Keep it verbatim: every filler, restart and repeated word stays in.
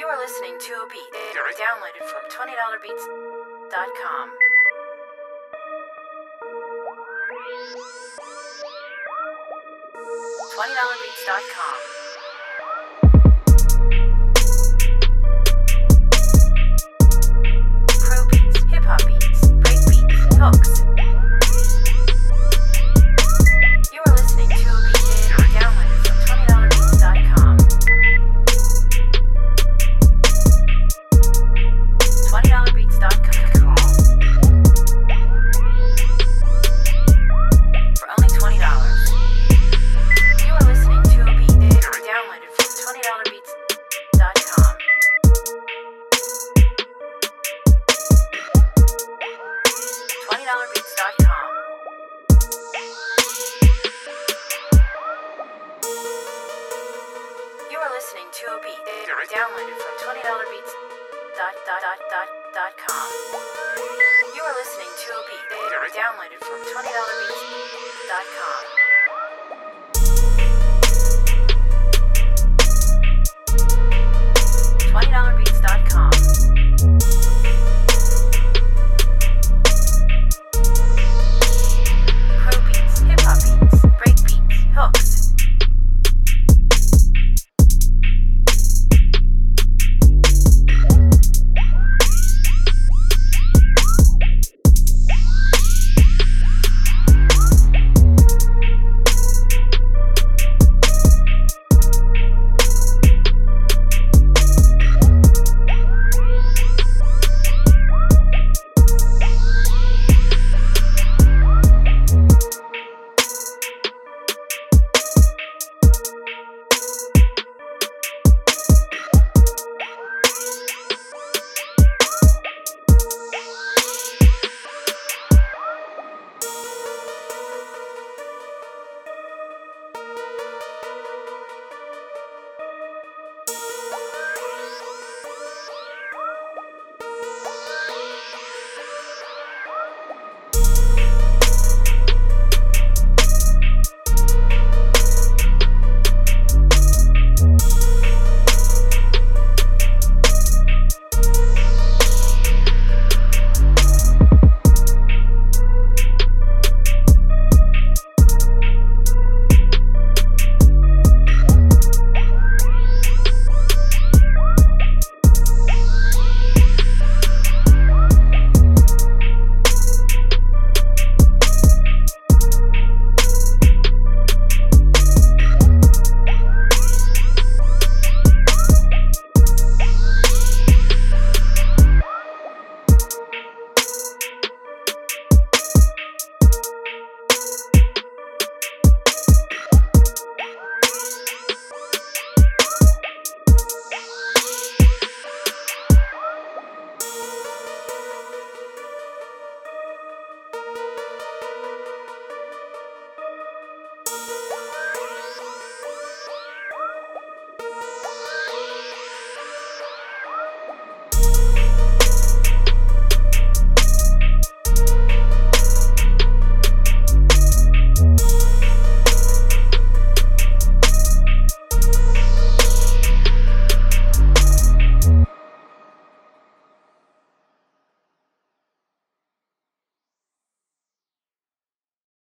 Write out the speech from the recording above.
You are listening to a beat downloaded from twenty dollar beats dot com. twenty dollar beats dot com. Pro beats, hip hop beats, break beats, hooks. You are listening to a beat downloaded from twenty dollar beats dot com. twenty dollar beats dot com. For only twenty dollars. You are listening to a beat downloaded from twenty dollar beats dot com. twenty dollar beats dot com. You are listening to a beat downloaded from twenty dollar beats dot dot dot dot dot com. You are listening to a beat downloaded from twenty dollar beats dot com.